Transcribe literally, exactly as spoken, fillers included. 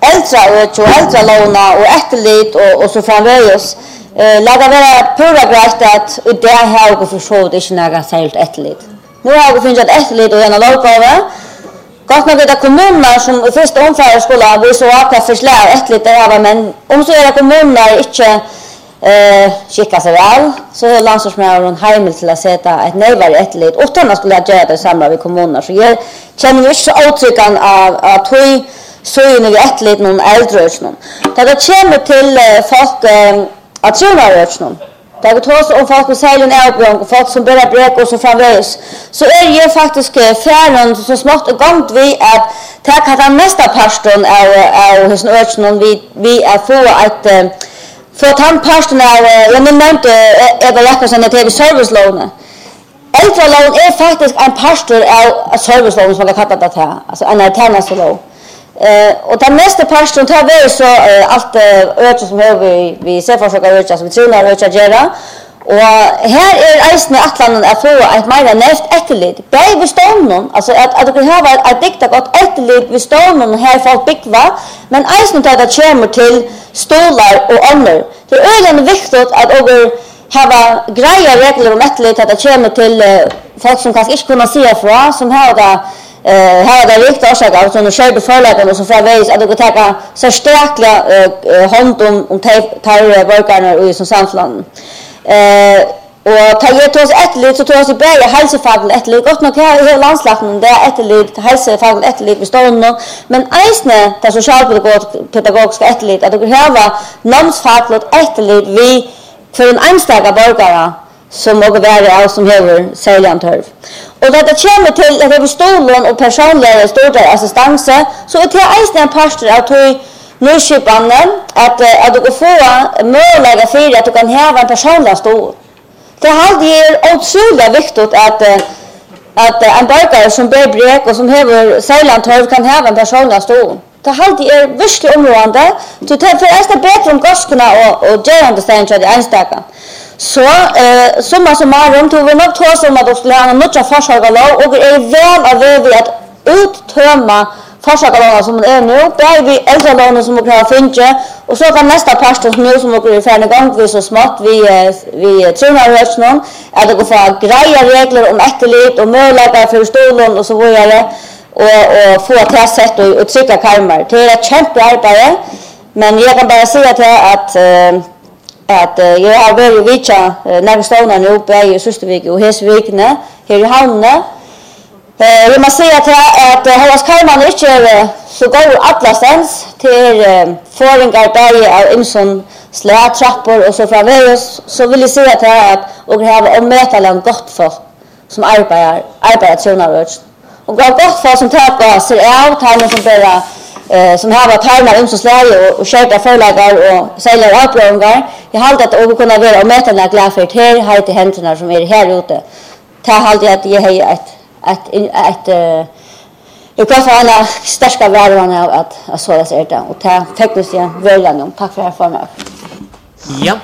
äldre och äldre låna och efterlit och, och så framvägs. Uh, Lägga vara pura grejt att det här och förstå det inte några särskilt efterlit. Nu har vi funnit ett efterlit och en lokala. Gott nog det kommuner som i första omfärd skulle vi så att förslag efterlit det här men om så är det kommuner inte eh skicka sig väl så är landsortsmären hemel till att sätta ett nejvar efterlit utan att skulle göra det samma vid kommuner så jag känner ju så uttryckan av att vi så är vi efterlit någon äldrörsnon. Det kommer till folk att tjäna rörsnon. Det är trots om folk med säljen är och folk som börjar bräck och så framvägs så är det faktiskt färden så smått och gångt vi att ta den nästa pastorn av av hos rörsnon vi vi är få att för att han pastorn är jag nämnde Eva Jakobsson att det är servicelån. Äldrelån är faktiskt en pastor av servicelån som jag kallar det här. Alltså en alternativ. Eh och den nästa pastorn tar vi så uh, allt uh, öde som har vi vi ser försöka öde som vi tror att öde göra. Och här är isen atlanen att få ett mer näst efterligt. Det är bestånden alltså att att du kan ha ett dikta gott efterligt bestånden här folk byggva men isen tar det kommer till stolar och annor. Det är ölen viktigt att över ha grejer regler om efterligt att det kommer till uh, folk som kanske inte kunna se från som har det Eh här där riktigt orsakar så nu köper förlagen och så framvägs att det ta så starka eh hand om om tar workarna i som samfland. Eh och tar ju oss ett lit så tror jag så bättre hälsofagligt ett lit gott nog här i landslagen det är ett lit hälsofagligt ett lit bestående men äsne det socialpedagogiska pedagogiska ett lit att det behöver namnsfagligt ett lit vi för en enstaka borgare som måste vara av som har säljan törv. Och när det kommer till att det är stolen och personliga stora assistans så är det även en pastor att du nyskipande att att du får möjlighet för att du kan ha en personlig stol. Det har det otroligt viktigt att att en borgare som blir bräck och som har säljan törv kan ha en personlig stol. Det har det är verkligen område. Du tar för nästa bättre om gåskarna och och görande stängt det enstaka. Så eh summa summarum tog vi nog två som att skulle ha några försökarlag och är väl av vi att uttömma försökarlagarna som är nu. Där vi äldrelånen som vi har funnit och så kan nästa pastor nu som vi är färdiga gång vi så smått vi vi tränar oss någon att det går för grejer regler om efterlit och möjligheter för stolen och så vidare och och få testet och, och trycka karmar. Det är ett kämpearbete men jag kan bara säga till att eh, att uh, jag har varit vitcha uh, när ståna nu uppe i Söstervik och Hesvikne här i Havne. Eh jag måste säga att att Hallas Karman inte är så går atlasens till uh, föringar där av Imson slä trappor och så framvägs så vill jag säga att att och har ommätalan gott folk som arbetar arbetar tjänarvärds och gott folk som tar sig av tar som bara eh som har varit här om så släge och köpa förlagar och sälja upplåningar. Jag har alltid att kunna vara och mäta när glad för här har det händerna som är här ute. Ta alltid att jag har ett ett ett eh jag kan få alla starka värden av att så det är det och ta tekniskt väl tack för att få mig. Ja.